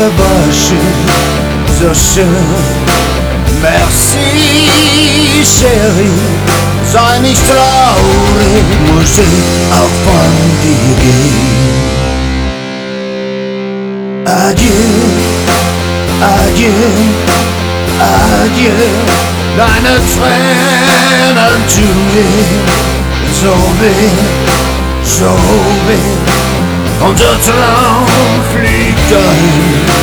war schön, so schön. Merci, Chérie, sei nicht traurig, muss ich auch von dir gehen. Adieu, adieu, adieu, deine Tränen tun mir so weh, so weh. Unser Traum fliegt dahin.